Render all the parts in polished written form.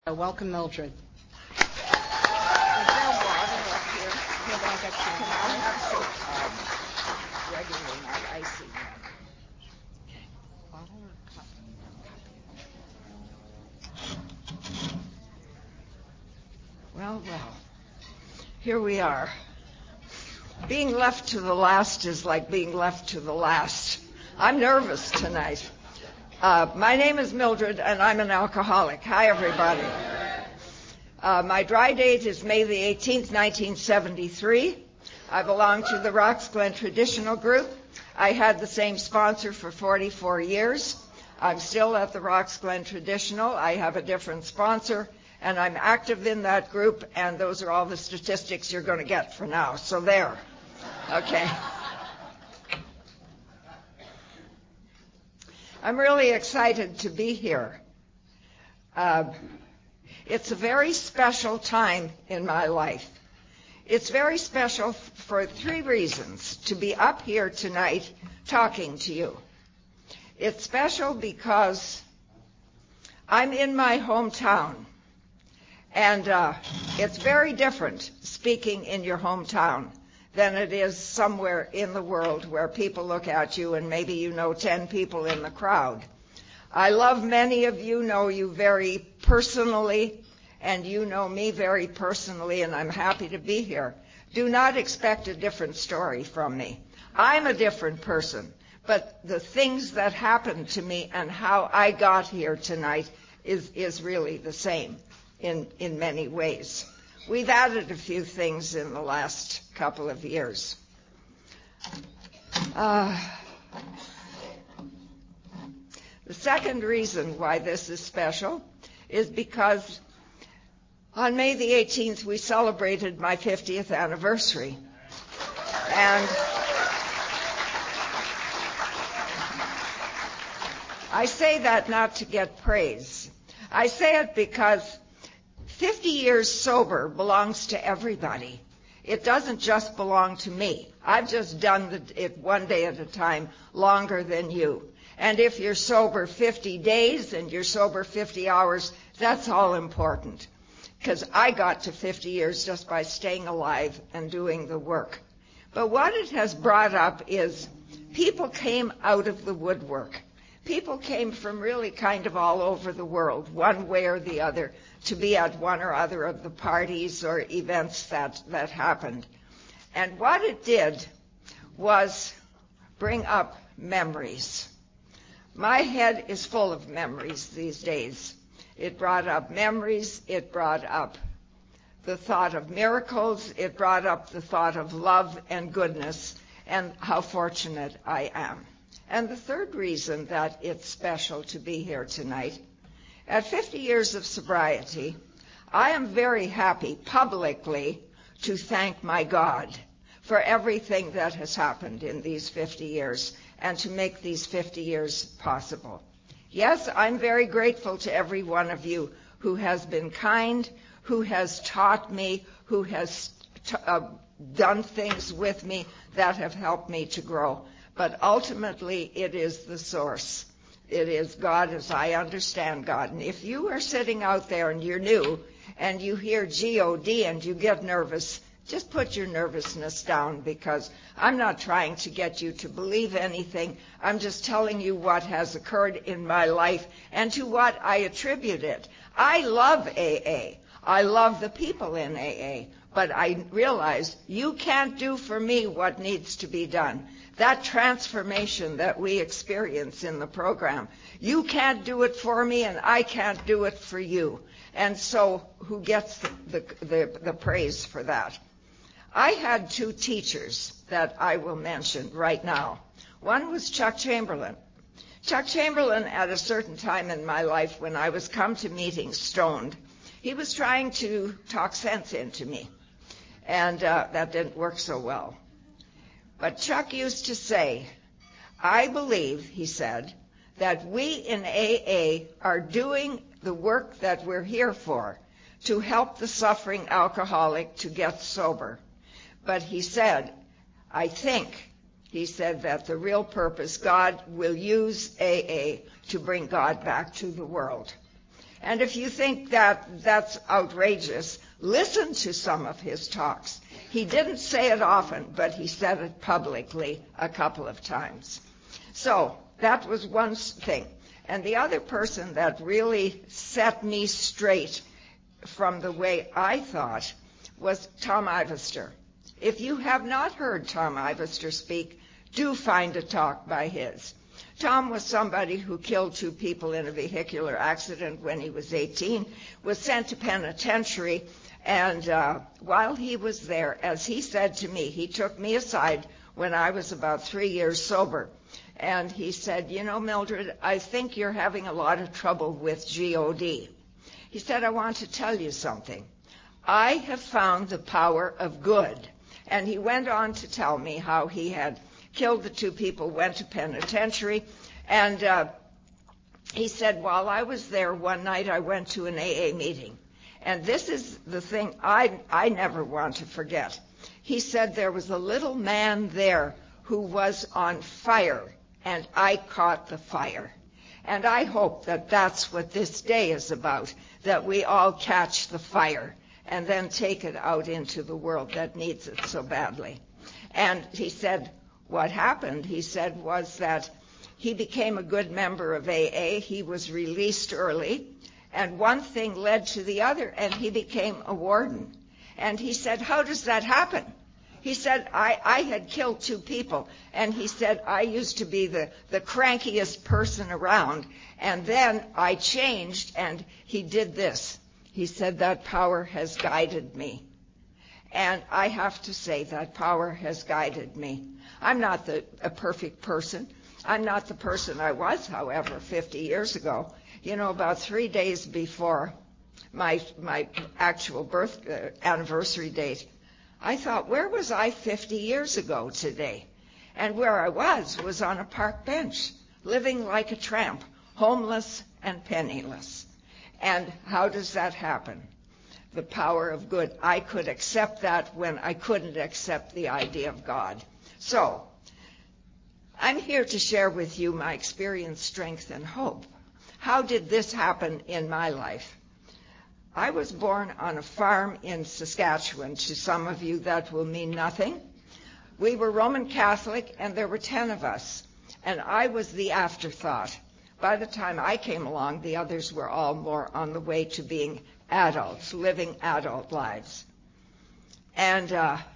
Welcome, Mildred. Is there water up here? Hold on, I got some. I'll have some regular, not icy water. Bottle or cup? Well, here we are. Being left to the last is like being left to the last. I'm nervous tonight. My name is Mildred, and I'm an alcoholic. Hi, everybody. My dry date is May the 18th, 1973. I belong to the Roxglen Traditional Group. I had the same sponsor for 44 years. I'm still at the Roxglen Traditional. I have a different sponsor, and I'm active in that group, and those are all the statistics you're going to get for now. So there. Okay. I'm really excited to be here. It's a very special time in my life. It's very special for three reasons to be up here tonight talking to you. It's special because I'm in my hometown, and it's very different speaking in your hometown than it is somewhere in the world where people look at you and maybe you know 10 people in the crowd. I love many of you, know you very personally, and you know me very personally, and I'm happy to be here. Do not expect a different story from me. I'm a different person, but the things that happened to me and how I got here tonight is really the same in many ways. We've added a few things in the last couple of years. The second reason why this is special is because on May the 18th we celebrated my 50th anniversary. And I say that not to get praise. I say it because 50 years sober belongs to everybody. It doesn't just belong to me. I've just done it one day at a time longer than you. And if you're sober 50 days and you're sober 50 hours, that's all important. Because I got to 50 years just by staying alive and doing the work. But what it has brought up is people came out of the woodwork. People came from really kind of all over the world, one way or the other, to be at one or other of the parties or events that happened. And what it did was bring up memories. My head is full of memories these days. It brought up memories, it brought up the thought of miracles, it brought up the thought of love and goodness, and how fortunate I am. And the third reason that it's special to be here tonight, at 50 years of sobriety, I am very happy publicly to thank my God for everything that has happened in these 50 years and to make these 50 years possible. Yes, I'm very grateful to every one of you who has been kind, who has taught me, who has done things with me that have helped me to grow. But ultimately, it is the source. It is God as I understand God. And if you are sitting out there and you're new and you hear G-O-D and you get nervous, just put your nervousness down, because I'm not trying to get you to believe anything. I'm just telling you what has occurred in my life and to what I attribute it. I love AA. I love the people in AA. But I realize you can't do for me what needs to be done. That transformation that we experience in the program, you can't do it for me and I can't do it for you. And so who gets the praise for that? I had two teachers that I will mention right now. One was Chuck Chamberlain. Chuck Chamberlain, at a certain time in my life when I was come to meetings stoned, he was trying to talk sense into me. And that didn't work so well. But Chuck used to say, I believe, he said, that we in AA are doing the work that we're here for, to help the suffering alcoholic to get sober. But he said, I think, he said that the real purpose, God will use AA to bring God back to the world. And if you think that that's outrageous, listen to some of his talks. He didn't say it often, but he said it publicly a couple of times. So that was one thing. And the other person that really set me straight from the way I thought was Tom Ivester. If you have not heard Tom Ivester speak, do find a talk by his. Tom was somebody who killed 2 people in a vehicular accident when he was 18, was sent to penitentiary, and while he was there, as he said to me, he took me aside when I was about 3 years sober, and he said, you know, Mildred, I think you're having a lot of trouble with GOD. He said, I want to tell you something. I have found the power of good. And he went on to tell me how he had killed the 2 people, went to penitentiary, and he said, while I was there one night, I went to an AA meeting. And this is the thing I never want to forget. He said there was a little man there who was on fire, and I caught the fire. And I hope that that's what this day is about, that we all catch the fire and then take it out into the world that needs it so badly. And he said what happened, he said, was that he became a good member of AA. He was released early, and one thing led to the other, and he became a warden. And he said, how does that happen? He said, I had killed 2 people, and he said, I used to be the crankiest person around, and then I changed, and he did this. He said, that power has guided me. And I have to say that power has guided me. I'm not a perfect person. I'm not the person I was, however, 50 years ago. You know, about 3 days before my actual birth anniversary date, I thought, where was I 50 years ago today? And where I was on a park bench, living like a tramp, homeless and penniless. And how does that happen? The power of good. I could accept that when I couldn't accept the idea of God. So, I'm here to share with you my experience, strength, and hope. How did this happen in my life? I was born on a farm in Saskatchewan. To some of you, that will mean nothing. We were Roman Catholic, and there were 10 of us, and I was the afterthought. By the time I came along, the others were all more on the way to being adults, living adult lives. And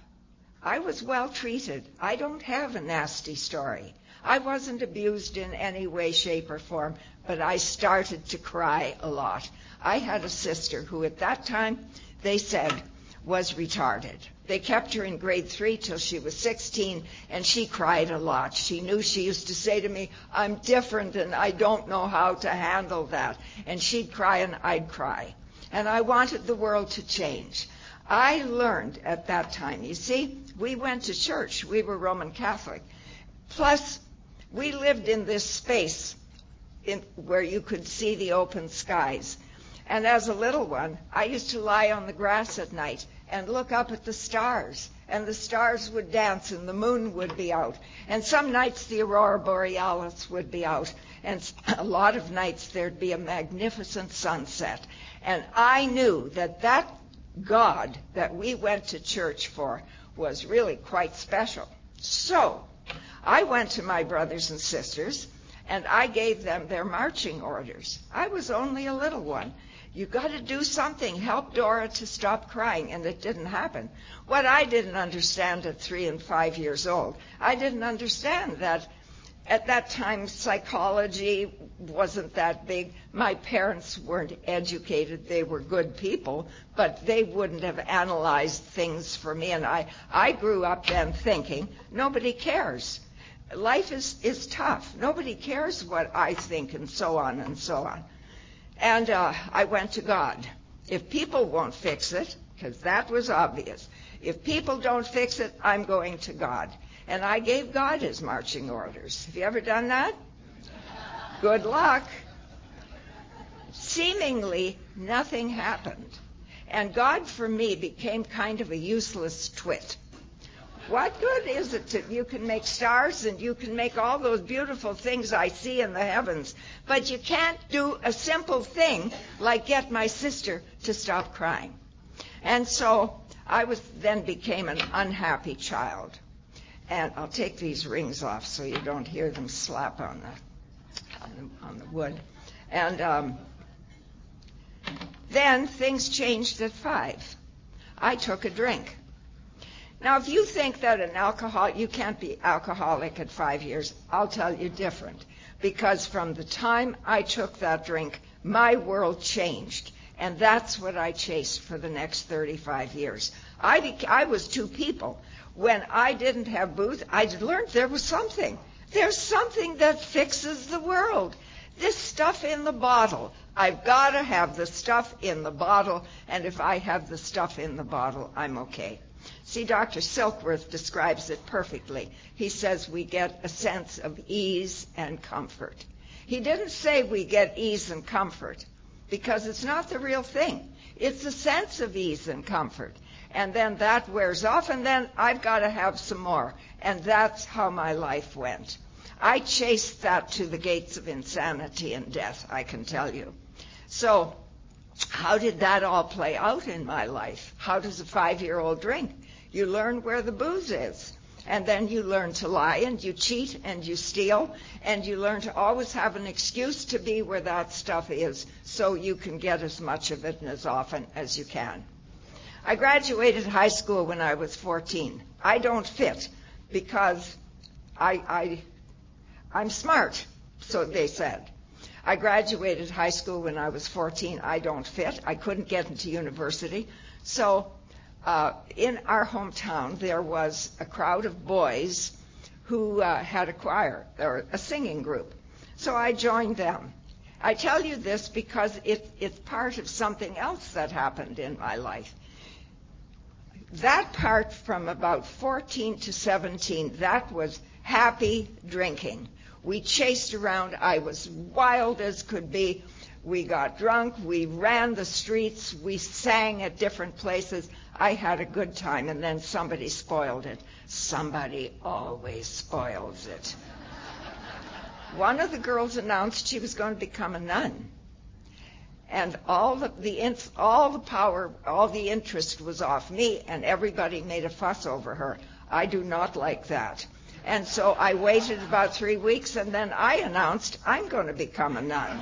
I was well treated. I don't have a nasty story. I wasn't abused in any way, shape, or form, but I started to cry a lot. I had a sister who at that time, they said, was retarded. They kept her in grade 3 till she was 16, and she cried a lot. She knew, she used to say to me, I'm different and I don't know how to handle that. And she'd cry and I'd cry. And I wanted the world to change. I learned at that time, you see, we went to church. We were Roman Catholic. Plus, we lived in this space where you could see the open skies. And as a little one, I used to lie on the grass at night and look up at the stars, and the stars would dance and the moon would be out. And some nights the aurora borealis would be out, and a lot of nights there'd be a magnificent sunset. And I knew that that God that we went to church for was really quite special. So I went to my brothers and sisters, and I gave them their marching orders. I was only a little one. You got to do something. Help Dora to stop crying. And it didn't happen. What I didn't understand at 3 and 5 years old, I didn't understand that at that time psychology wasn't that big. My parents weren't educated. They were good people, but they wouldn't have analyzed things for me. And I grew up then thinking, nobody cares. Life is tough. Nobody cares what I think, and so on and so on. And I went to God. If people won't fix it, because that was obvious, if people don't fix it, I'm going to God. And I gave God his marching orders. Have you ever done that? Good luck. Seemingly, nothing happened. And God, for me, became kind of a useless twit. What good is it to, you can make stars and you can make all those beautiful things I see in the heavens, but you can't do a simple thing like get my sister to stop crying. And so I then became an unhappy child. And I'll take these rings off so you don't hear them slap on the wood. And then things changed at 5. I took a drink. Now, if you think that you can't be alcoholic at 5 years, I'll tell you different. Because from the time I took that drink, my world changed. And that's what I chased for the next 35 years. I was two people. When I didn't have booze, I learned there was something. There's something that fixes the world. This stuff in the bottle. I've got to have the stuff in the bottle. And if I have the stuff in the bottle, I'm okay. See, Dr. Silkworth describes it perfectly. He says we get a sense of ease and comfort. He didn't say we get ease and comfort because it's not the real thing. It's a sense of ease and comfort. And then that wears off, and then I've got to have some more. And that's how my life went. I chased that to the gates of insanity and death, I can tell you. So how did that all play out in my life? How does a 5-year-old drink? You learn where the booze is. And then you learn to lie, and you cheat, and you steal, and you learn to always have an excuse to be where that stuff is so you can get as much of it and as often as you can. I graduated high school when I was 14. I don't fit because I'm smart, so they said. I graduated high school when I was 14. I don't fit. I couldn't get into university. So in our hometown, there was a crowd of boys who had a choir or a singing group. So I joined them. I tell you this because it's part of something else that happened in my life. That part from about 14 to 17, that was happy drinking. We chased around. I was wild as could be. We got drunk. We ran the streets. We sang at different places. I had a good time, and then somebody spoiled it. Somebody always spoils it. One of the girls announced she was going to become a nun. And all the power, all the interest was off me, and everybody made a fuss over her. I do not like that. And so I waited about 3 weeks, and then I announced I'm going to become a nun.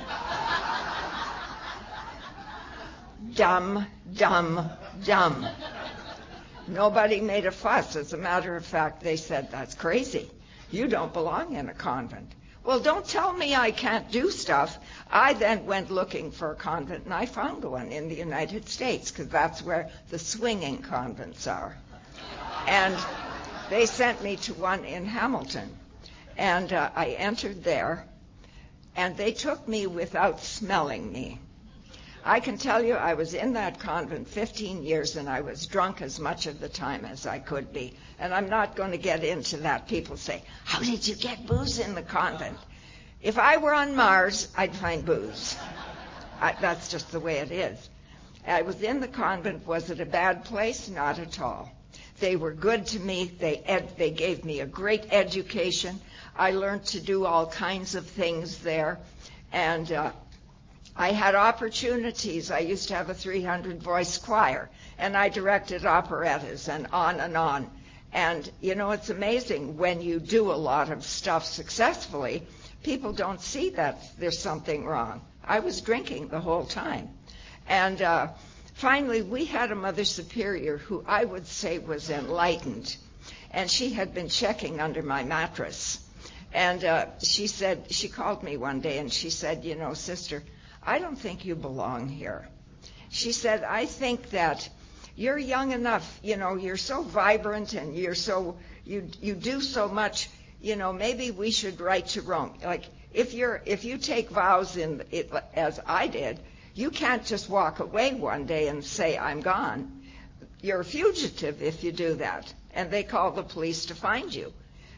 Dumb, dumb, dumb. Nobody made a fuss. As a matter of fact, they said, that's crazy. You don't belong in a convent. Well, don't tell me I can't do stuff. I then went looking for a convent, and I found one in the United States, because that's where the swinging convents are. And they sent me to one in Hamilton. And I entered there, and they took me without smelling me. I can tell you I was in that convent 15 years, and I was drunk as much of the time as I could be. And I'm not going to get into that. People say, how did you get booze in the convent? If I were on Mars, I'd find booze. That's just the way it is. I was in the convent. Was it a bad place? Not at all. They were good to me. They gave me a great education. I learned to do all kinds of things there. And I had opportunities. I used to have a 300-voice choir, and I directed operettas and on and on. And, you know, it's amazing when you do a lot of stuff successfully, people don't see that there's something wrong. I was drinking the whole time. And finally, we had a Mother Superior who I would say was enlightened, and she had been checking under my mattress. And she called me one day, and she said, you know, sister, I don't think you belong here. She said, I think that you're young enough, you know, you're so vibrant and you do so much, you know, maybe we should write to Rome. Like, if you take vows as I did, you can't just walk away one day and say, I'm gone. You're a fugitive if you do that. And they call the police to find you.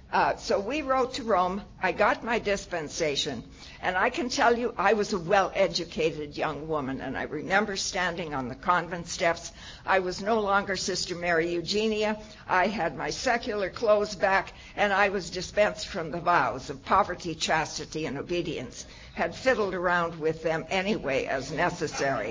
So we wrote to Rome. I got my dispensation. And I can tell you, I was a well-educated young woman, and I remember standing on the convent steps. I was no longer Sister Mary Eugenia. I had my secular clothes back, and I was dispensed from the vows of poverty, chastity, and obedience. Had fiddled around with them anyway as necessary.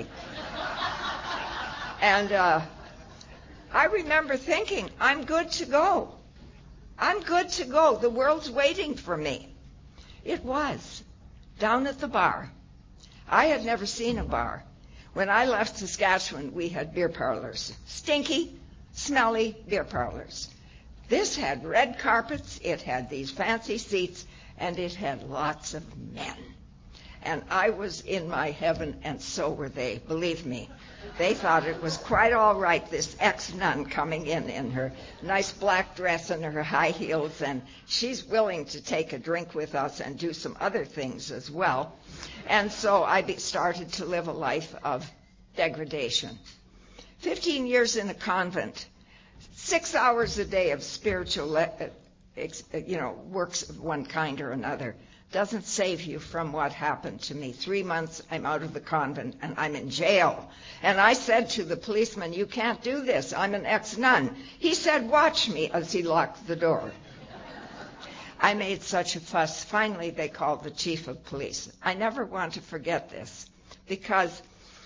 And I remember thinking, I'm good to go. I'm good to go. The world's waiting for me. It was. Down at the bar. I had never seen a bar. When I left Saskatchewan, we had beer parlors. Stinky, smelly beer parlors. This had red carpets, it had these fancy seats, and it had lots of men. And I was in my heaven, and so were they, believe me. They thought it was quite all right, this ex-nun coming in her nice black dress and her high heels, and she's willing to take a drink with us and do some other things as well. And so I started to live a life of degradation. 15 years in a convent, 6 hours a day of spiritual works of one kind or another doesn't save you from what happened to me. 3 months, I'm out of the convent, and I'm in jail. And I said to the policeman, you can't do this. I'm an ex-nun. He said, watch me, as he locked the door. I made such a fuss. Finally, they called the chief of police. I never want to forget this, because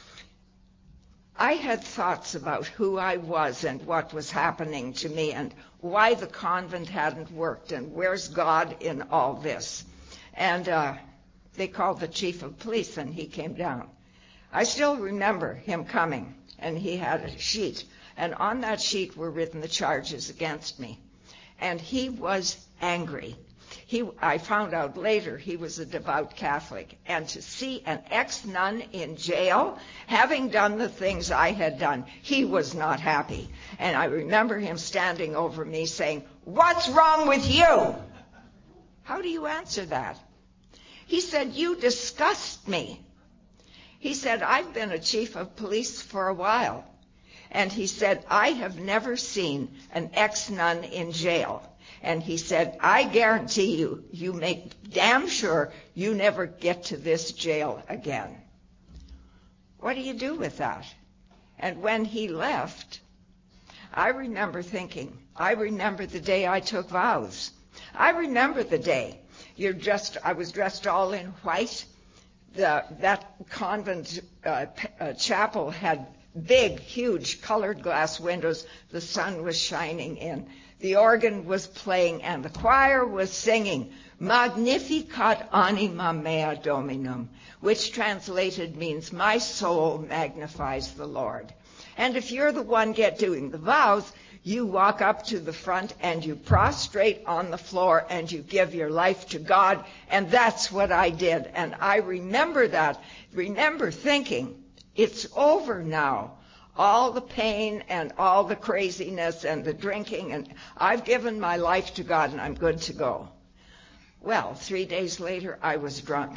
I had thoughts about who I was and what was happening to me and why the convent hadn't worked and where's God in all this. And they called the chief of police, and he came down. I still remember him coming, and he had a sheet. And on that sheet were written the charges against me. And he was angry. I found out later he was a devout Catholic. And to see an ex-nun in jail, having done the things I had done, he was not happy. And I remember him standing over me saying, what's wrong with you? How do you answer that? He said, you disgust me. He said, I've been a chief of police for a while. And he said, I have never seen an ex-nun in jail. And he said, I guarantee you, you make damn sure you never get to this jail again. What do you do with that? And when he left, I remember thinking, I remember the day I took vows. I remember the day. I was dressed all in white. That convent chapel had big, huge colored glass windows. The sun was shining in. The organ was playing and the choir was singing, Magnificat anima mea Dominum, which translated means, my soul magnifies the Lord. And if you're the one doing the vows, you walk up to the front and you prostrate on the floor and you give your life to God. And that's what I did. And I remember that. Remember thinking, it's over now. All the pain and all the craziness and the drinking, and I've given my life to God and I'm good to go. Well, 3 days later, I was drunk.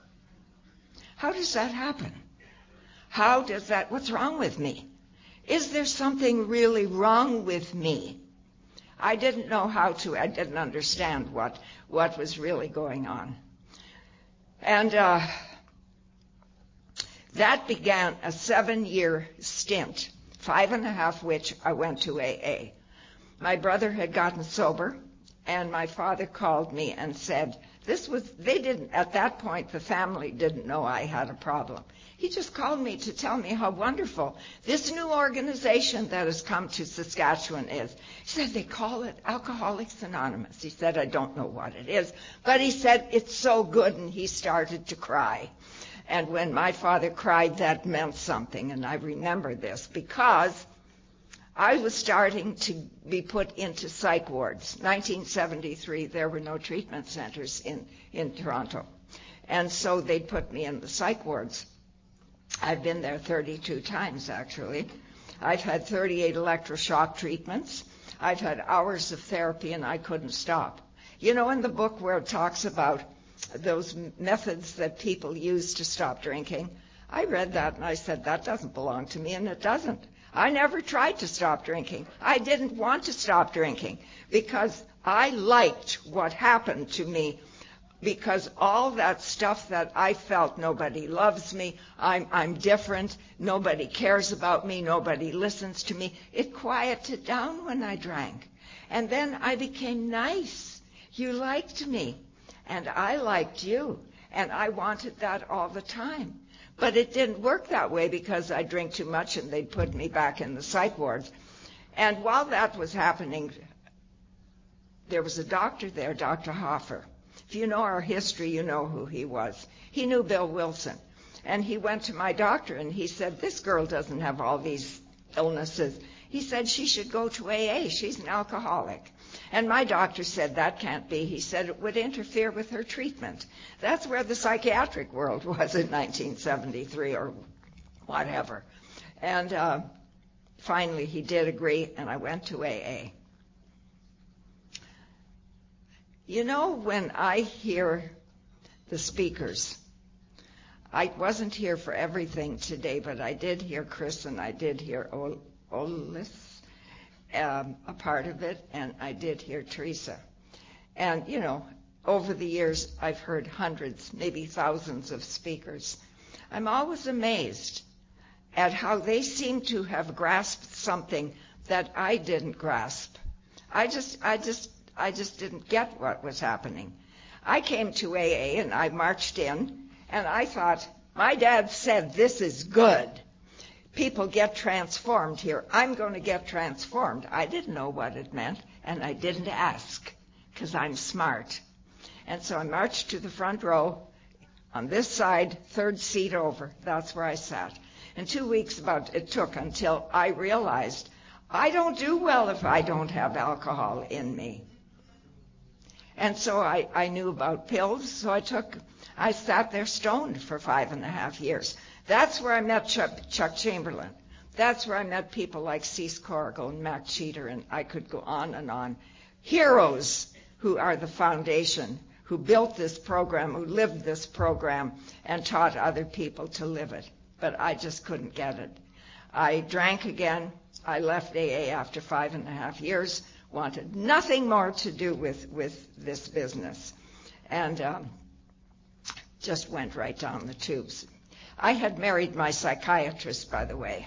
How does that happen? What's wrong with me? Is there something really wrong with me? I didn't know I didn't understand what was really going on. And that began a 7-year stint, 5.5 which I went to AA. My brother had gotten sober, and my father called me and said, at that point, the family didn't know I had a problem. He just called me to tell me how wonderful this new organization that has come to Saskatchewan is. He said, they call it Alcoholics Anonymous. He said, I don't know what it is, but he said, it's so good, and he started to cry. And when my father cried, that meant something, and I remember this because I was starting to be put into psych wards. 1973, there were no treatment centers in Toronto. And so they put me in the psych wards. I've been there 32 times, actually. I've had 38 electroshock treatments. I've had hours of therapy, and I couldn't stop. You know, in the book where it talks about those methods that people use to stop drinking, I read that and I said, that doesn't belong to me, and it doesn't. I never tried to stop drinking. I didn't want to stop drinking because I liked what happened to me, because all that stuff that I felt, nobody loves me, I'm different, nobody cares about me, nobody listens to me, it quieted down when I drank. And then I became nice. You liked me, and I liked you, and I wanted that all the time. But it didn't work that way because I drink too much and they'd put me back in the psych wards. And while that was happening, there was a doctor there, Dr. Hoffer. If you know our history, you know who he was. He knew Bill Wilson. And he went to my doctor and he said, this girl doesn't have all these illnesses. He said she should go to AA. She's an alcoholic. And my doctor said that can't be. He said it would interfere with her treatment. That's where the psychiatric world was in 1973 or whatever. And finally he did agree, and I went to AA. You know, when I hear the speakers, I wasn't here for everything today, but I did hear Chris and I did hear Olis, a part of it, and I did hear Teresa. And, you know, over the years, I've heard hundreds, maybe thousands of speakers. I'm always amazed at how they seem to have grasped something that I didn't grasp. I just didn't get what was happening. I came to AA and I marched in, and I thought, my dad said this is good. People get transformed here. I'm going to get transformed. I didn't know what it meant, and I didn't ask, because I'm smart. And so I marched to the front row, on this side, third seat over. That's where I sat. And 2 weeks it took until I realized I don't do well if I don't have alcohol in me. And so I knew about pills, so I sat there stoned for 5.5 years. That's where I met Chuck Chamberlain. That's where I met people like Cease Corrigal and Mac Cheater, and I could go on and on. Heroes who are the foundation, who built this program, who lived this program, and taught other people to live it. But I just couldn't get it. I drank again. I left AA after 5.5 years, wanted nothing more to do with this business, and just went right down the tubes. I had married my psychiatrist, by the way.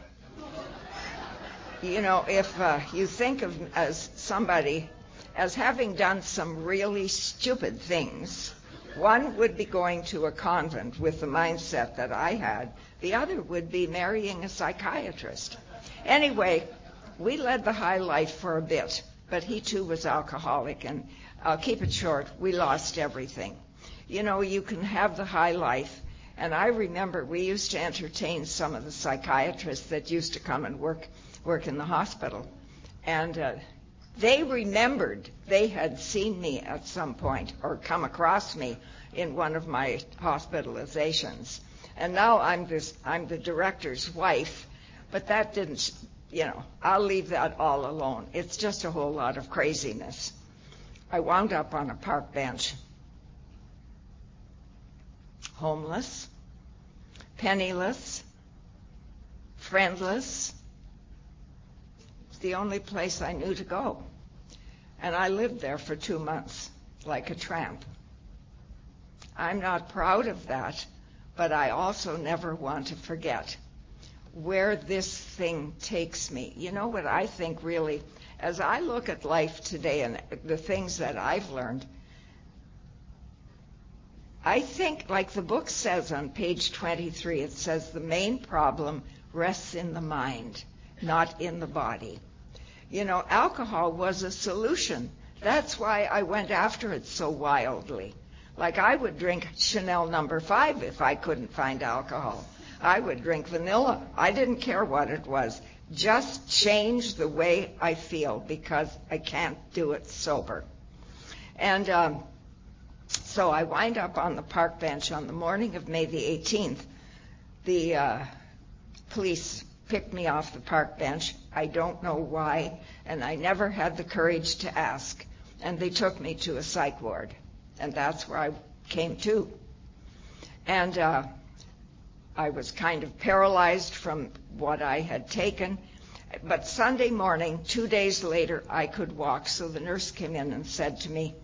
You know, if you think of as somebody as having done some really stupid things, one would be going to a convent with the mindset that I had. The other would be marrying a psychiatrist. Anyway, we led the high life for a bit, but he too was alcoholic, and I'll keep it short. We lost everything. You know, you can have the high life. And I remember we used to entertain some of the psychiatrists that used to come and work in the hospital. And they remembered they had seen me at some point or come across me in one of my hospitalizations. And now I'm the director's wife, but that didn't, you know, I'll leave that all alone. It's just a whole lot of craziness. I wound up on a park bench. Homeless, penniless, friendless. It's the only place I knew to go. And I lived there for 2 months, like a tramp. I'm not proud of that, but I also never want to forget where this thing takes me. You know what I think really, as I look at life today and the things that I've learned, I think, like the book says on page 23, it says the main problem rests in the mind, not in the body. You know, alcohol was a solution. That's why I went after it so wildly. Like I would drink Chanel No. 5 if I couldn't find alcohol. I would drink vanilla. I didn't care what it was. Just change the way I feel because I can't do it sober. And so I wind up on the park bench on the morning of May the 18th. The police picked me off the park bench. I don't know why, and I never had the courage to ask. And they took me to a psych ward, and that's where I came to. And I was kind of paralyzed from what I had taken. But Sunday morning, 2 days later, I could walk. So the nurse came in and said to me,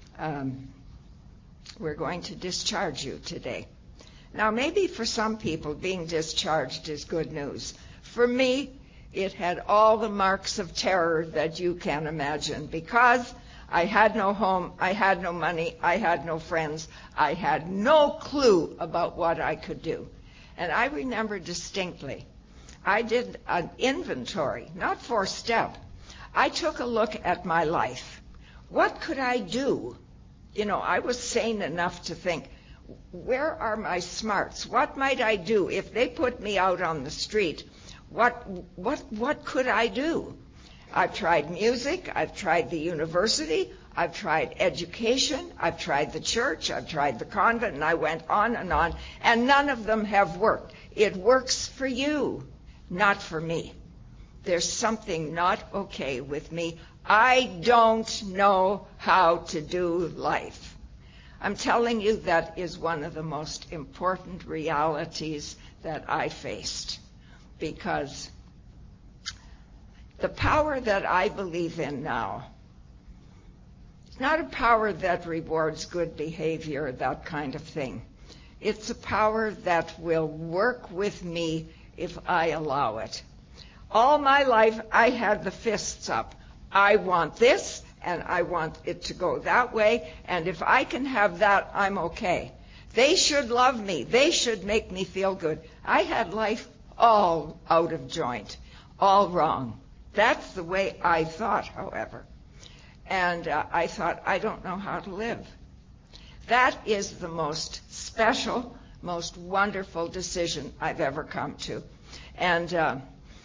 we're going to discharge you today. Now, maybe for some people, being discharged is good news. For me, it had all the marks of terror that you can imagine, because I had no home, I had no money, I had no friends, I had no clue about what I could do. And I remember distinctly, I did an inventory, not 4-step. I took a look at my life. What could I do? You know, I was sane enough to think, where are my smarts? What might I do if they put me out on the street? What could I do? I've tried music, I've tried the university, I've tried education, I've tried the church, I've tried the convent, and I went on, and none of them have worked. It works for you, not for me. There's something not okay with me. I don't know how to do life. I'm telling you, that is one of the most important realities that I faced, because the power that I believe in now is not a power that rewards good behavior, that kind of thing. It's a power that will work with me if I allow it. All my life, I had the fists up. I want this, and I want it to go that way, and if I can have that, I'm okay. They should love me. They should make me feel good. I had life all out of joint, all wrong. That's the way I thought, however. And I thought, I don't know how to live. That is the most special, most wonderful decision I've ever come to. And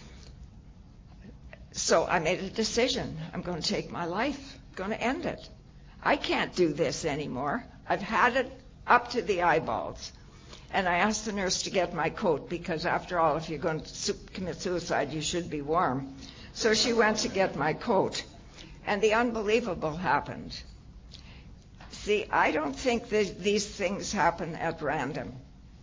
so I made a decision. I'm going to take my life. I'm going to end it. I can't do this anymore. I've had it up to the eyeballs. And I asked the nurse to get my coat, because after all, if you're going to commit suicide, you should be warm. So she went to get my coat. And the unbelievable happened. See, I don't think these things happen at random.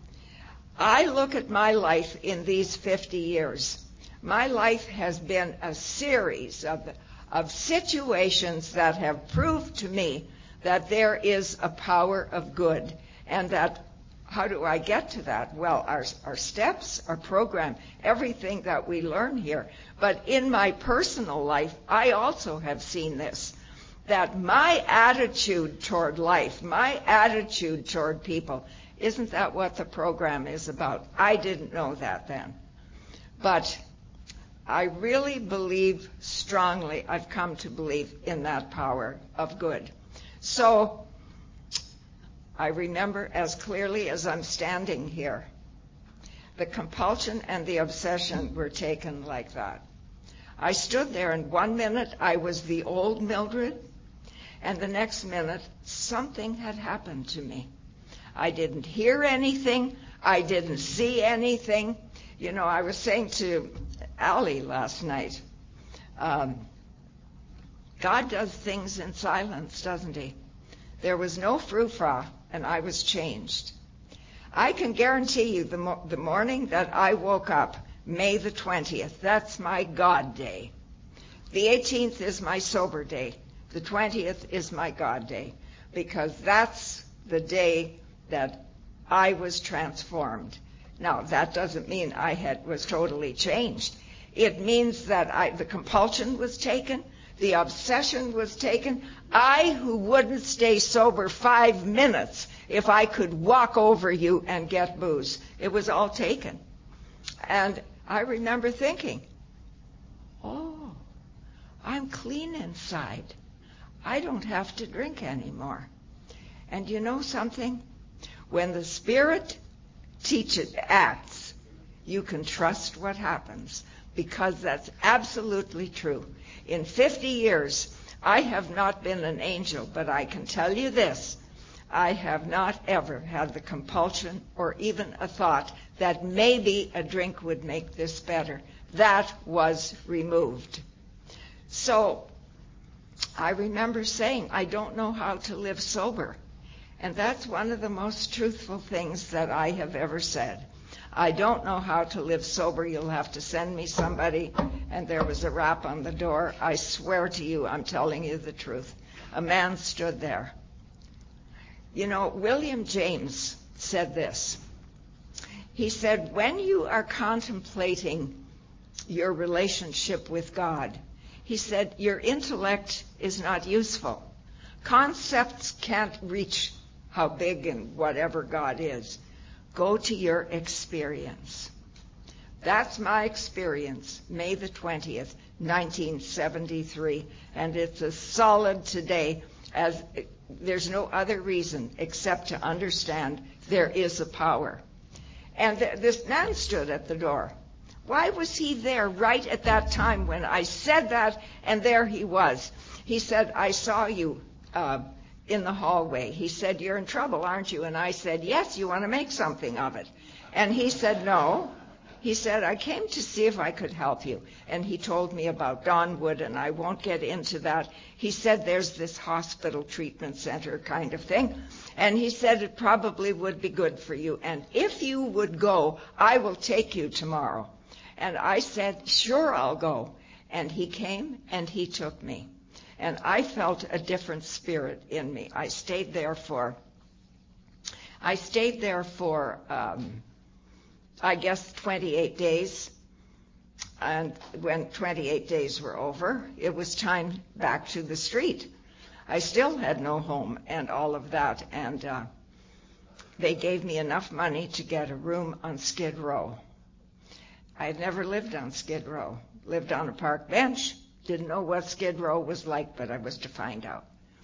I look at my life in these 50 years. My life has been a series of situations that have proved to me that there is a power of good. And that, how do I get to that? Well, our steps, our program, everything that we learn here. But in my personal life, I also have seen this, that my attitude toward life, my attitude toward people, isn't that what the program is about? I didn't know that then. But I really believe strongly, I've come to believe in that power of good. So I remember as clearly as I'm standing here, the compulsion and the obsession were taken like that. I stood there, and 1 minute I was the old Mildred, and the next minute something had happened to me. I didn't hear anything. I didn't see anything. You know, I was saying to Allie last night, God does things in silence, doesn't he? There was no frou-frou, and I was changed. I can guarantee you the morning that I woke up, May the 20th, that's my God day. The 18th is my sober day. The 20th is my God day, because that's the day that I was transformed. Now, that doesn't mean I was totally changed. It means that the compulsion was taken, the obsession was taken. I, who wouldn't stay sober 5 minutes if I could walk over you and get booze, it was all taken. And I remember thinking, oh, I'm clean inside. I don't have to drink anymore. And you know something? When the Spirit acts, you can trust what happens, because that's absolutely true. In 50 years, I have not been an angel, but I can tell you this. I have not ever had the compulsion or even a thought that maybe a drink would make this better. That was removed. So I remember saying, I don't know how to live sober. And that's one of the most truthful things that I have ever said. I don't know how to live sober. You'll have to send me somebody. And there was a rap on the door. I swear to you, I'm telling you the truth. A man stood there. You know, William James said this. He said, when you are contemplating your relationship with God, he said, your intellect is not useful. Concepts can't reach how big and whatever God is. Go to your experience. That's my experience, May the 20th, 1973, and it's as solid today as there's no other reason except to understand there is a power. And this man stood at the door. Why was he there right at that time when I said that, and there he was? He said, I saw you in the hallway. He said, you're in trouble, aren't you? And I said, yes, you want to make something of it. And he said, no. He said, I came to see if I could help you. And he told me about Donwood, and I won't get into that. He said there's this hospital treatment center kind of thing. And he said it probably would be good for you. And if you would go, I will take you tomorrow. And I said, sure, I'll go. And he came and he took me. And I felt a different spirit in me. I stayed there for I guess 28 days. And when 28 days were over, it was time back to the street. I still had no home and all of that. And they gave me enough money to get a room on Skid Row. I had never lived on Skid Row. Lived on a park bench. Didn't know what Skid Row was like, but I was to find out.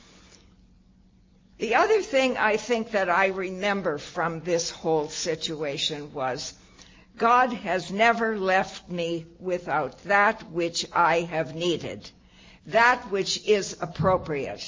The other thing I think that I remember from this whole situation was God has never left me without that which I have needed, that which is appropriate.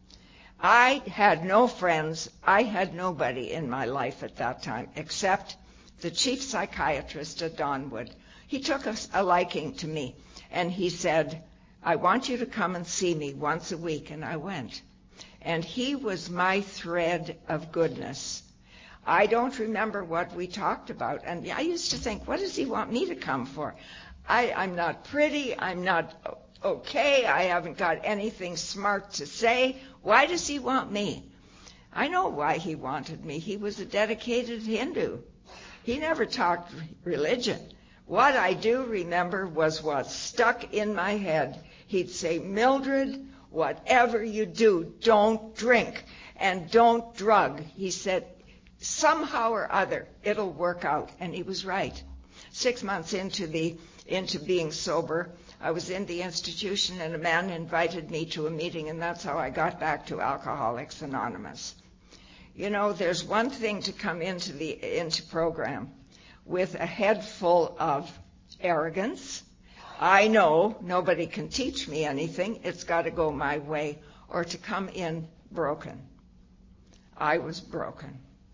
I had no friends. I had nobody in my life at that time except the chief psychiatrist at Donwood. He took a liking to me, and he said, I want you to come and see me once a week. And I went. And he was my thread of goodness. I don't remember what we talked about. And I used to think, what does he want me to come for? I'm not pretty. I'm not okay. I haven't got anything smart to say. Why does he want me? I know why he wanted me. He was a dedicated Hindu. He never talked religion. What I do remember was what stuck in my head. He'd say, Mildred, whatever you do, don't drink and don't drug. He said, somehow or other, it'll work out. And he was right. 6 months into being sober, I was in the institution, and a man invited me to a meeting, and that's how I got back to Alcoholics Anonymous. You know, there's one thing to come into program with a head full of arrogance. I know nobody can teach me anything. It's got to go my way, or to come in broken. I was broken.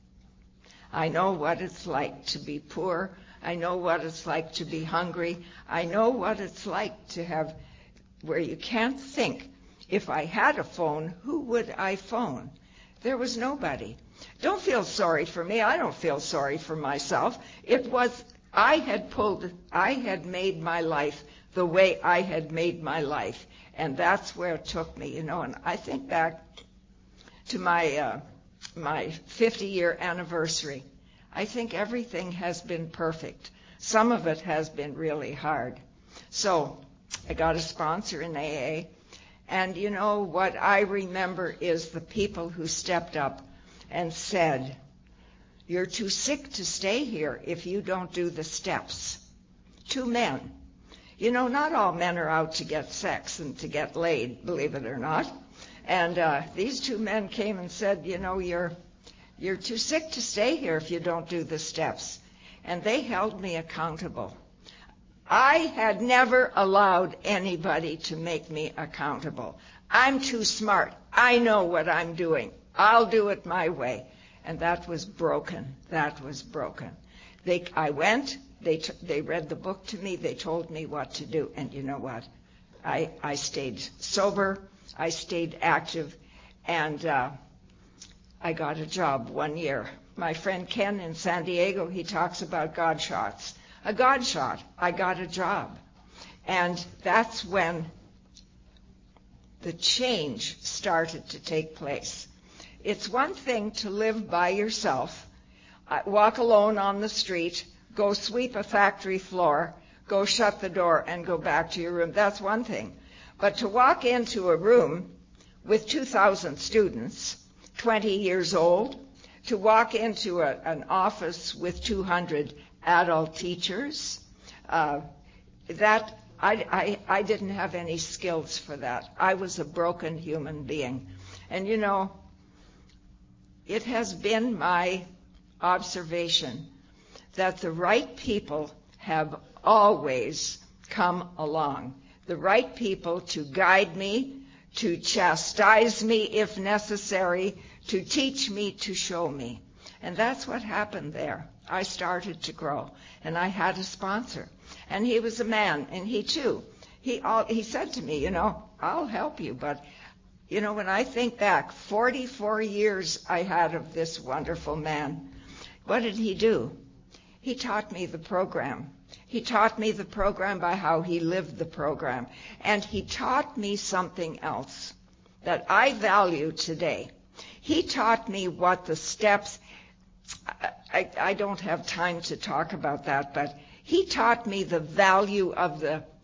I know what it's like to be poor. I know what it's like to be hungry. I know what it's like to have where you can't think. If I had a phone, who would I phone? There was nobody. Don't feel sorry for me. I don't feel sorry for myself. I had made my life the way I had made my life. And that's where it took me, you know. And I think back to my 50-year anniversary. I think everything has been perfect. Some of it has been really hard. So I got a sponsor in AA. And you know, what I remember is the people who stepped up and said, you're too sick to stay here if you don't do the steps. 2 men. You know, not all men are out to get sex and to get laid, believe it or not. And these 2 men came and said, you know, you're too sick to stay here if you don't do the steps. And they held me accountable. I had never allowed anybody to make me accountable. I'm too smart. I know what I'm doing. I'll do it my way. And that was broken. That was broken. I went. They read the book to me. They told me what to do. And you know what? I stayed sober. I stayed active. And I got a job 1 year my friend Ken in San Diego, he talks about God shots. A God shot. I got a job. And that's when the change started to take place. It's one thing to live by yourself, walk alone on the street, go sweep a factory floor, go shut the door and go back to your room. That's one thing. But to walk into a room with 2,000 students, 20 years old, to walk into an office with 200 adult teachers, that I didn't have any skills for that. I was a broken human being. And you know, it has been my observation that the right people have always come along. The right people to guide me, to chastise me if necessary, to teach me, to show me. And that's what happened there. I started to grow, and I had a sponsor. And he was a man, and he too. He said to me, you know, I'll help you, but you know, when I think back, 44 years I had of this wonderful man, what did he do? He taught me the program. He taught me the program by how he lived the program. And he taught me something else that I value today. He taught me what the steps, I don't have time to talk about that, but he taught me the value of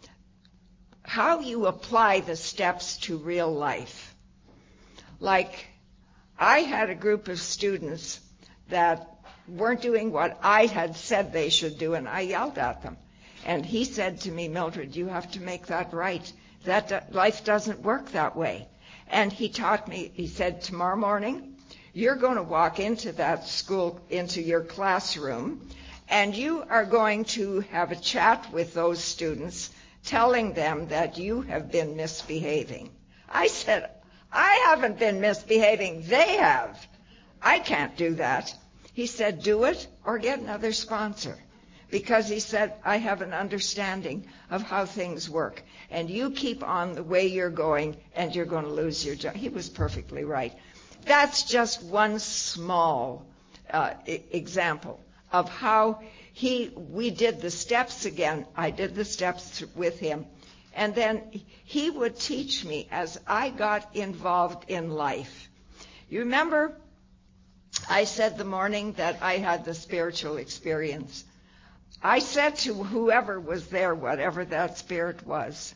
how you apply the steps to real life. Like, I had a group of students that weren't doing what I had said they should do, and I yelled at them. And he said to me, Mildred, you have to make that right. That life doesn't work that way. And he taught me, he said, tomorrow morning, you're going to walk into that school, into your classroom, and you are going to have a chat with those students, telling them that you have been misbehaving. I said, I haven't been misbehaving. They have. I can't do that. He said, do it or get another sponsor. Because he said, I have an understanding of how things work. And you keep on the way you're going, and you're going to lose your job. He was perfectly right. That's just one small example of how we did the steps again. I did the steps with him. And then he would teach me as I got involved in life. You remember I said the morning that I had the spiritual experience. I said to whoever was there, whatever that spirit was,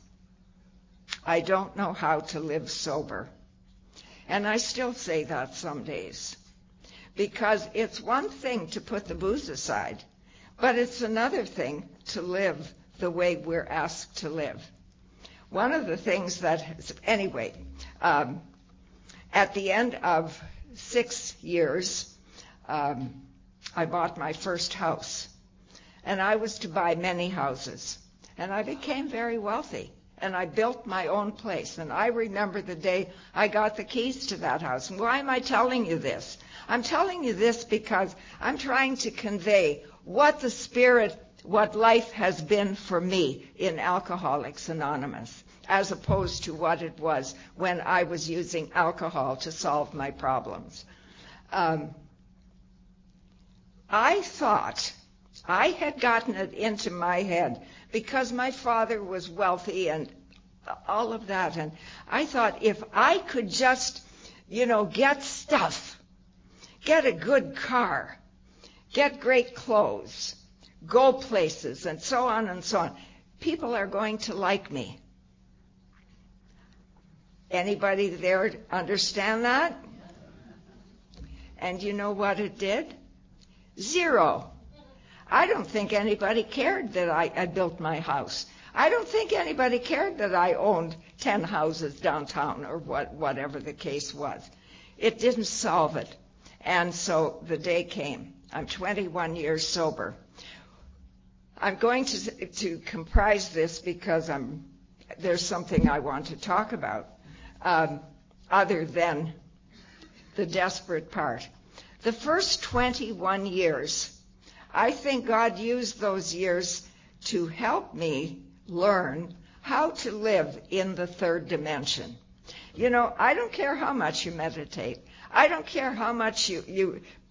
I don't know how to live sober. And I still say that some days. Because it's one thing to put the booze aside, but it's another thing to live the way we're asked to live. One of the things anyway, at the end of 6 years, I bought my first house. And I was to buy many houses. And I became very wealthy. And I built my own place. And I remember the day I got the keys to that house. And why am I telling you this? I'm telling you this because I'm trying to convey what the Spirit, what life has been for me in Alcoholics Anonymous, as opposed to what it was when I was using alcohol to solve my problems. I thought I had gotten it into my head because my father was wealthy and all of that. And I thought if I could just, get stuff, get a good car, get great clothes, go places, and so on, people are going to like me. Anybody there understand that? And you know what it did? Zero. I don't think anybody cared that I built my house. I don't think anybody cared that I owned 10 houses downtown or whatever the case was. It didn't solve it. And so the day came. I'm 21 years sober. I'm going to comprise this because there's something I want to talk about other than the desperate part. The first 21 years, I think God used those years to help me learn how to live in the third dimension. I don't care how much you meditate. I don't care how much you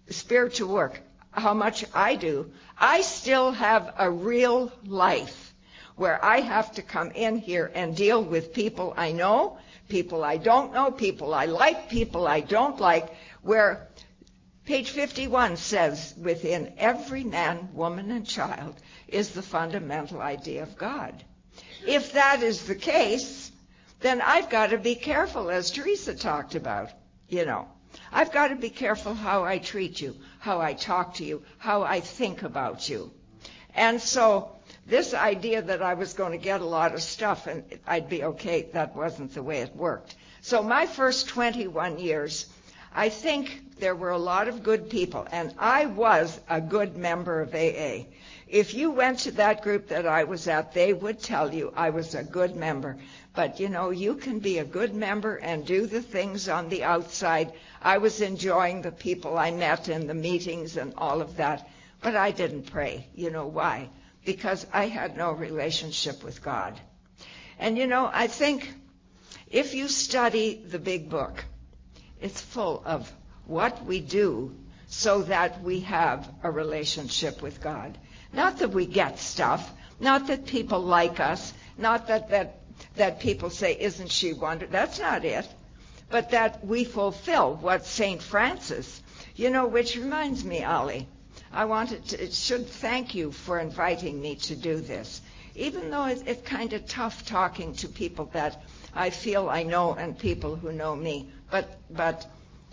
spiritual work, how much I do, I still have a real life where I have to come in here and deal with people I know, people I don't know, people I like, people I don't like, where page 51 says within every man, woman, and child is the fundamental idea of God. If that is the case, then I've got to be careful, as Teresa talked about, I've got to be careful how I treat you, how I talk to you, how I think about you. And so this idea that I was going to get a lot of stuff and I'd be okay, that wasn't the way it worked. So my first 21 years, I think there were a lot of good people, and I was a good member of AA. If you went to that group that I was at, they would tell you I was a good member. But, you can be a good member and do the things on the outside. I was enjoying the people I met in the meetings and all of that, but I didn't pray. You know why? Because I had no relationship with God. And, I think if you study the big book, it's full of what we do so that we have a relationship with God. Not that we get stuff, not that people like us, not that people say, isn't she wonderful? That's not it. But that we fulfill what St. Francis, which reminds me, Ali, should thank you for inviting me to do this. Even though it's kind of tough talking to people that I feel I know and people who know me. But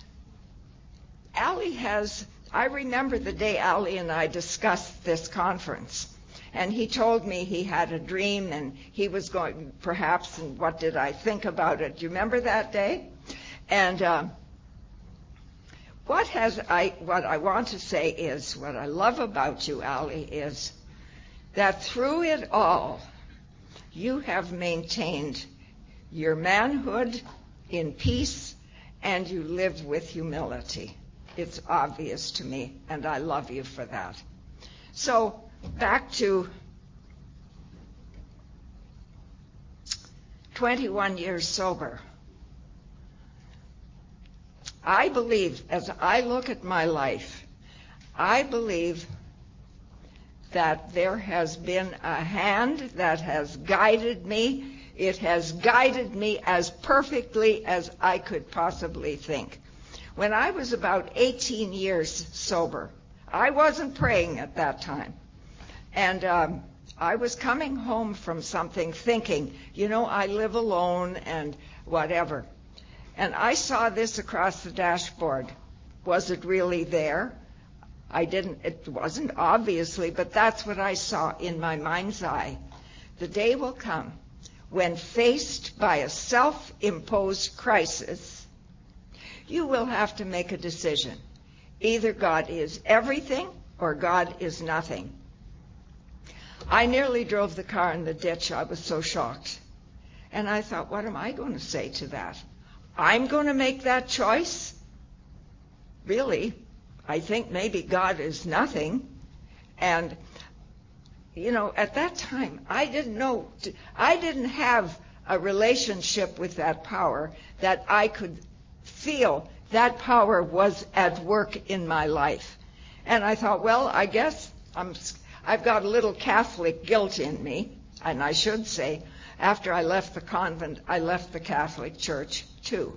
Ali I remember the day Ali and I discussed this conference. And he told me he had a dream and he was going, perhaps, and what did I think about it? Do you remember that day? And what I want to say is, what I love about you, Ali, is that through it all, you have maintained your manhood in peace and you live with humility. It's obvious to me, and I love you for that. So, back to 21 years sober. I believe, as I look at my life, I believe that there has been a hand that has guided me. It has guided me as perfectly as I could possibly think. When I was about 18 years sober, I wasn't praying at that time. And I was coming home from something thinking, I live alone and whatever. And I saw this across the dashboard. Was it really there? It wasn't obviously, but that's what I saw in my mind's eye. The day will come when faced by a self-imposed crisis, you will have to make a decision. Either God is everything or God is nothing. I nearly drove the car in the ditch. I was so shocked. And I thought, what am I going to say to that? I'm going to make that choice? Really? I think maybe God is nothing. And, at that time, I didn't have a relationship with that power that I could feel that power was at work in my life. And I thought, well, I guess I've got a little Catholic guilt in me. And I should say, after I left the convent, I left the Catholic Church too.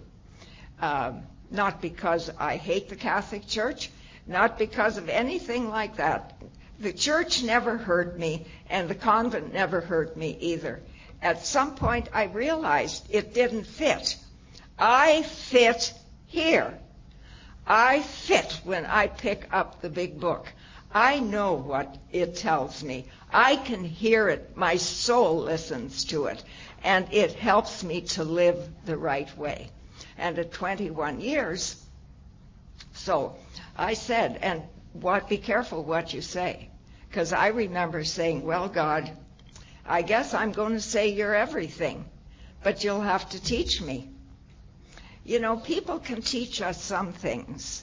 Not because I hate the Catholic Church, not because of anything like that. The church never hurt me, and the convent never hurt me either. At some point, I realized it didn't fit. I fit here. I fit when I pick up the big book. I know what it tells me. I can hear it. My soul listens to it. And it helps me to live the right way. And at 21 years, so I said, and be careful what you say. Because I remember saying, well, God, I guess I'm going to say you're everything. But you'll have to teach me. People can teach us some things.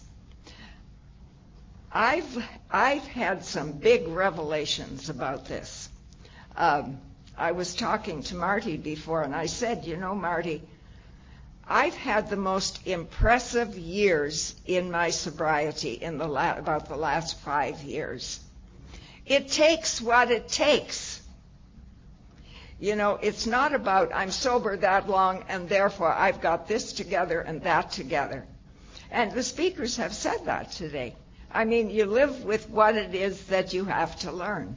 I've had some big revelations about this. I was talking to Marty before, and I said, Marty, I've had the most impressive years in my sobriety in about the last 5 years. It takes what it takes. You know, it's not about I'm sober that long and therefore I've got this together and that together. And the speakers have said that today. I mean, you live with what it is that you have to learn.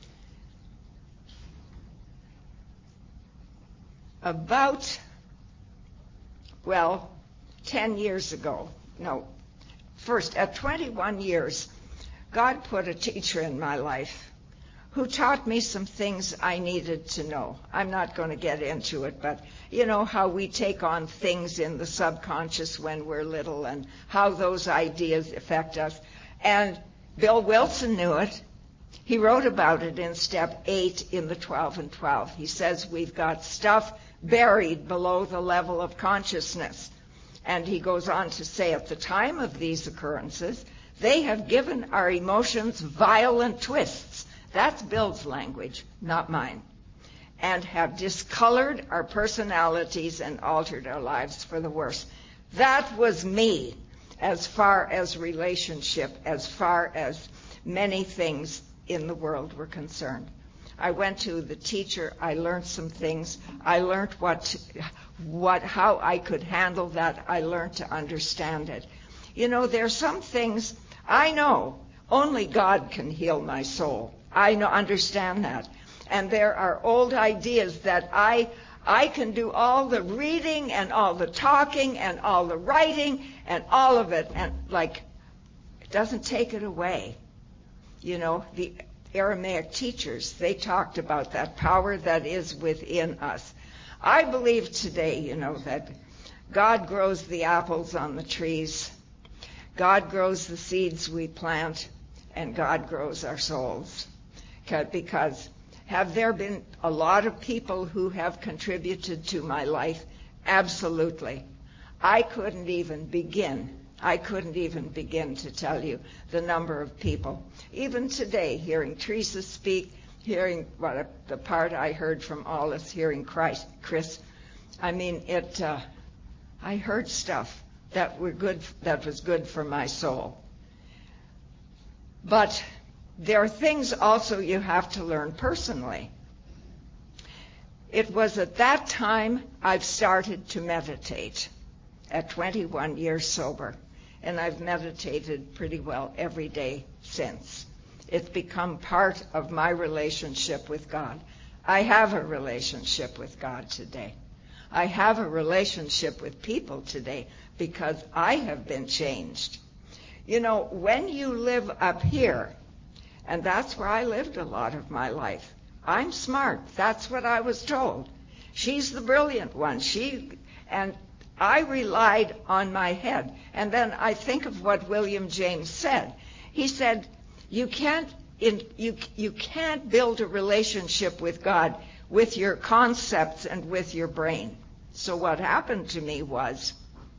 About, 10 years ago, first, at 21 years, God put a teacher in my life who taught me some things I needed to know. I'm not going to get into it, but you know how we take on things in the subconscious when we're little and how those ideas affect us. And Bill Wilson knew it. He wrote about it in step 8 in the 12 and 12. He says we've got stuff buried below the level of consciousness. And he goes on to say at the time of these occurrences, they have given our emotions violent twists. That's Bill's language, not mine. And have discolored our personalities and altered our lives for the worse. That was me as far as relationship, as far as many things in the world were concerned. I went to the teacher. I learned some things. I learned how I could handle that. I learned to understand it. You know, there's some things I know only God can heal my soul. I understand that. And there are old ideas that I can do all the reading and all the talking and all the writing and all of it, and it doesn't take it away. You know, the Aramaic teachers, they talked about that power that is within us. I believe today, that God grows the apples on the trees. God grows the seeds we plant, and God grows our souls. Because have there been a lot of people who have contributed to my life? Absolutely. I couldn't even begin to tell you the number of people. Even today, hearing Teresa speak, hearing the part I heard from Alice, hearing Chris, I mean, I heard stuff that was good for my soul. But there are things also you have to learn personally. It was at that time I've started to meditate at 21 years sober, and I've meditated pretty well every day since. It's become part of my relationship with God. I have a relationship with God today. I have a relationship with people today because I have been changed. You know, when you live up here, and that's where I lived a lot of my life. I'm smart. That's what I was told. She's the brilliant one. And I relied on my head. And then I think of what William James said. He said, you can't build a relationship with God with your concepts and with your brain. So what happened to me was,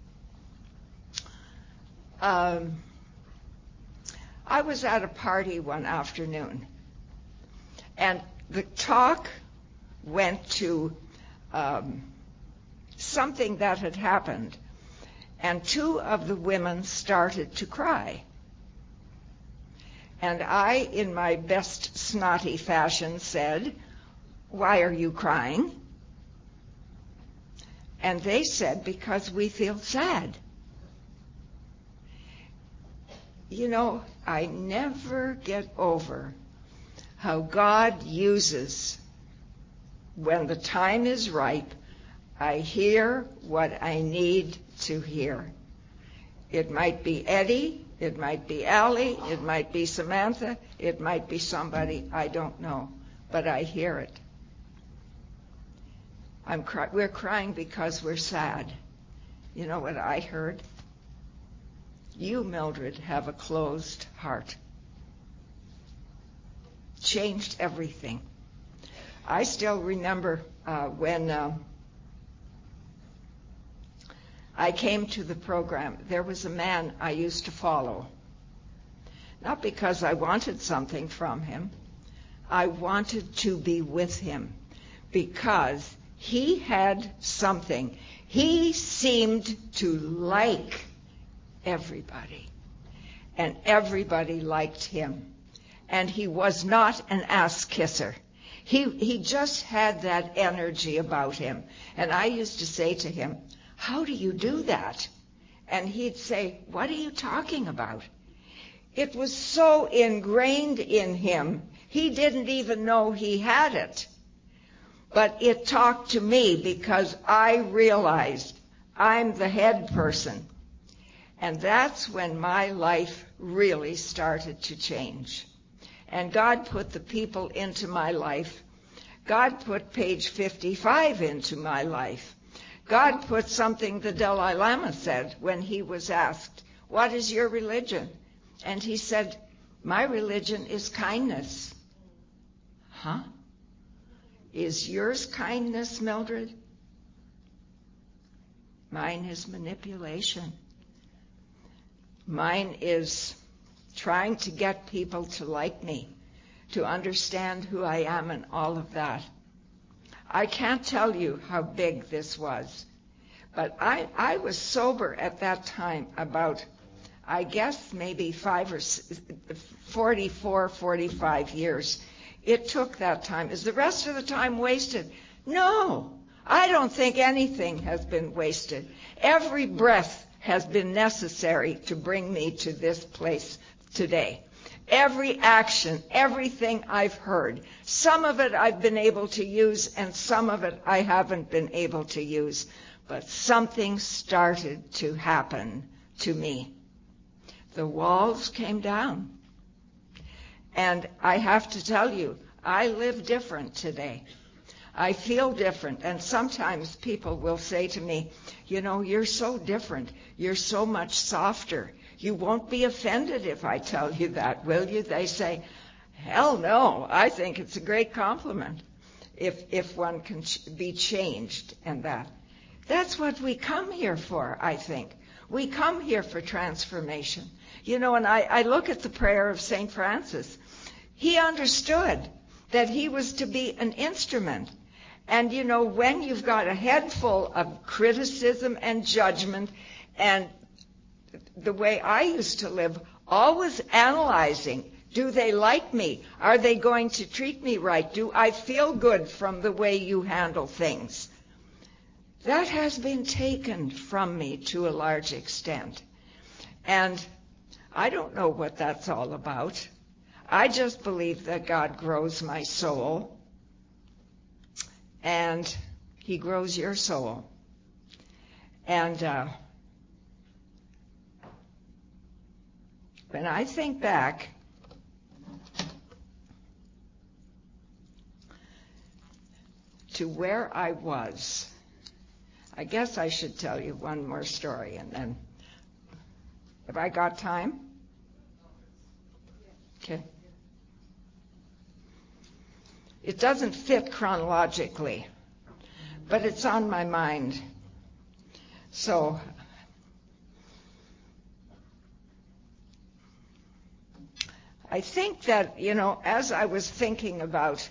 I was at a party one afternoon, and the talk went to something that had happened, and 2 of the women started to cry. And I, in my best snotty fashion, said, "Why are you crying?" And they said, "Because we feel sad." You know, I never get over how God uses, when the time is ripe, I hear what I need to hear. It might be Eddie, it might be Allie, it might be Samantha, it might be somebody, I don't know, but I hear it. We're crying because we're sad. You know what I heard? You, Mildred, have a closed heart. Changed everything. I still remember when I came to the program, there was a man I used to follow. Not because I wanted something from him. I wanted to be with him because he had something. He seemed to like everybody, and everybody liked him. And he was not an ass kisser. He just had that energy about him. And I used to say to him, "How do you do that?" And he'd say, "What are you talking about?" It was so ingrained in him, he didn't even know he had it. But it talked to me because I realized I'm the head person. And that's when my life really started to change. And God put the people into my life. God put page 55 into my life. God put something the Dalai Lama said when he was asked, "What is your religion?" And he said, "My religion is kindness." Huh? Is yours kindness, Mildred? Mine is manipulation. Mine is trying to get people to like me, to understand who I am and all of that. I can't tell you how big this was. But I was sober at that time about, I guess, maybe 44, 45 years. It took that time. Is the rest of the time wasted? No, I don't think anything has been wasted. Every breath has been necessary to bring me to this place today. Every action, everything I've heard, some of it I've been able to use and some of it I haven't been able to use. But something started to happen to me. The walls came down. And I have to tell you, I live different today. I feel different. And sometimes people will say to me, "You know, you're so different. You're so much softer. You won't be offended if I tell you that, will you?" They say, "Hell no. I think it's a great compliment if one can be changed and that." That's what we come here for, I think. We come here for transformation. You know, and I look at the prayer of St. Francis. He understood that he was to be an instrument. And, you know, when you've got a head full of criticism and judgment, and the way I used to live, always analyzing, do they like me? Are they going to treat me right? Do I feel good from the way you handle things? That has been taken from me to a large extent. And I don't know what that's all about. I just believe that God grows my soul, and he grows your soul. And when I think back to where I was, I guess I should tell you one more story, and then, have I got time? Okay. It doesn't fit chronologically, but it's on my mind. So, I think that, you know, as I was thinking about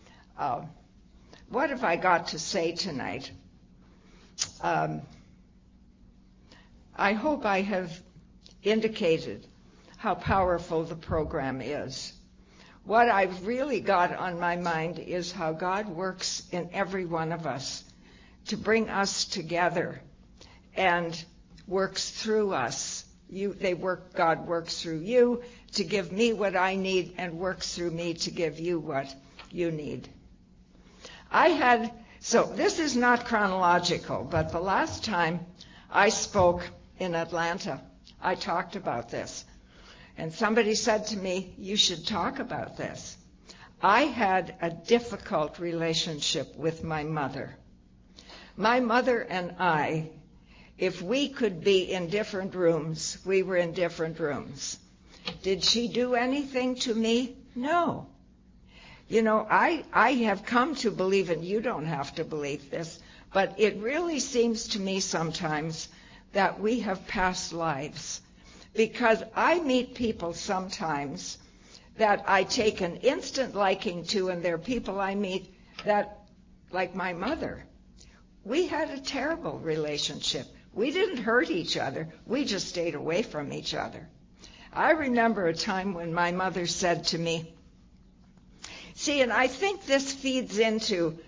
what have I got to say tonight, I hope I have indicated how powerful the program is. What I've really got on my mind is how God works in every one of us to bring us together and works through us. God works through you to give me what I need and works through me to give you what you need. So this is not chronological, but the last time I spoke in Atlanta, I talked about this. And somebody said to me, "You should talk about this." I had a difficult relationship with my mother. My mother and I, if we could be in different rooms, we were in different rooms. Did she do anything to me? No. You know, I have come to believe, and you don't have to believe this, but it really seems to me sometimes that we have past lives. Because I meet people sometimes that I take an instant liking to, and there are people I meet that, like my mother, we had a terrible relationship. We didn't hurt each other. We just stayed away from each other. I remember a time when my mother said to me, see, and I think this feeds into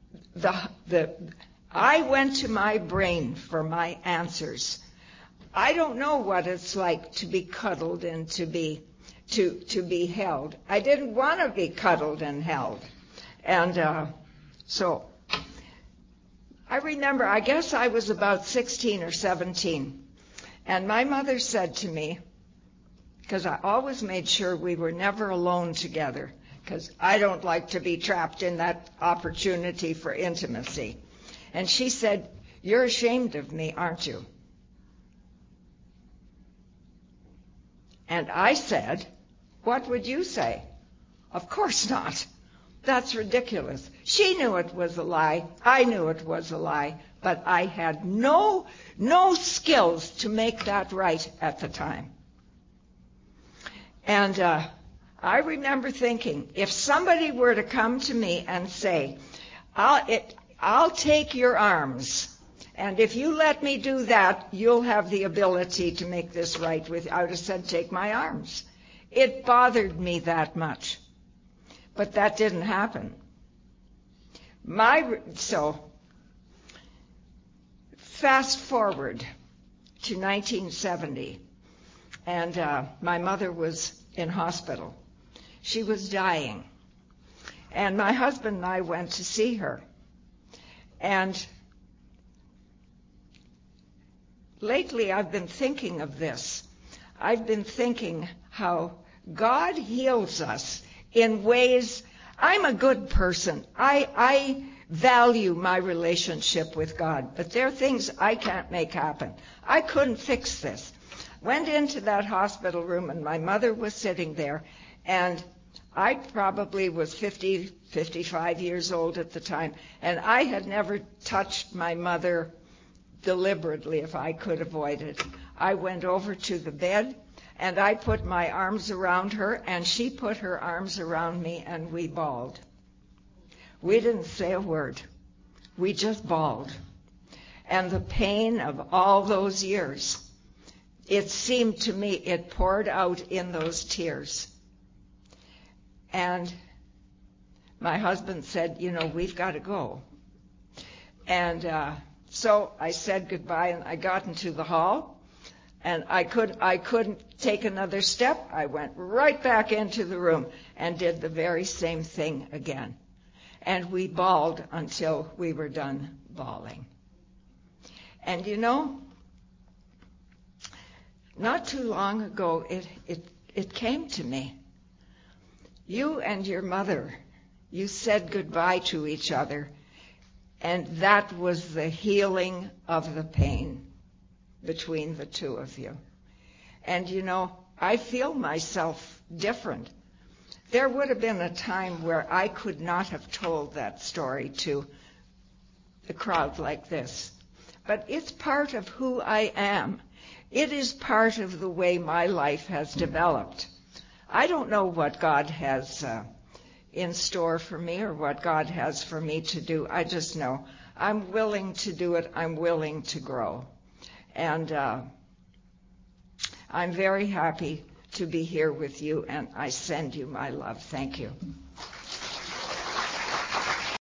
I went to my brain for my answers. I don't know what it's like to be cuddled and to be held. I didn't want to be cuddled and held. And so I remember, I guess I was about 16 or 17, and my mother said to me, because I always made sure we were never alone together, because I don't like to be trapped in that opportunity for intimacy. And she said, you're ashamed of me, aren't you? And I said, what would you say? Of course not. That's ridiculous. She knew it was a lie. I knew it was a lie. But I had no skills to make that right at the time. And I remember thinking, if somebody were to come to me and say, I'll take your arms, and if you let me do that, you'll have the ability to make this right with, I would have said, take my arms. It bothered me that much. But that didn't happen. So, fast forward to 1970, and my mother was in hospital. She was dying. And my husband and I went to see her. And lately I've been thinking of this. I've been thinking how God heals us in ways. I'm a good person. I value my relationship with God, but there are things I can't make happen. I couldn't fix this. Went into that hospital room, and my mother was sitting there, and I probably was 50, 55 years old at the time, and I had never touched my mother deliberately if I could avoid it. I went over to the bed, and I put my arms around her, and she put her arms around me, and we bawled. We didn't say a word. We just bawled. And the pain of all those years, it seemed to me it poured out in those tears. And my husband said, we've got to go. And so I said goodbye, and I got into the hall. And I couldn't take another step. I went right back into the room and did the very same thing again. And we bawled until we were done bawling. And not too long ago, it came to me. You and your mother, you said goodbye to each other, and that was the healing of the pain between the two of you. And I feel myself different. There would have been a time where I could not have told that story to a crowd like this. But it's part of who I am. It is part of the way my life has developed. I don't know what God has in store for me or what God has for me to do. I just know I'm willing to do it. I'm willing to grow. And I'm very happy to be here with you, and I send you my love. Thank you.